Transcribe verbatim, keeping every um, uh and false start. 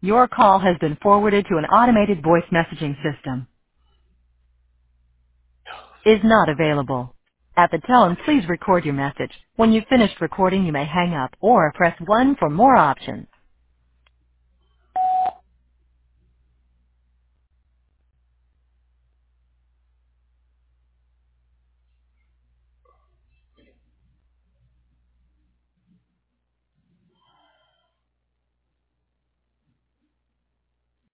Your call has been forwarded to an automated voice messaging system. Is not available. At the tone, please record your message. When you've finished recording, you may hang up or press one for more options.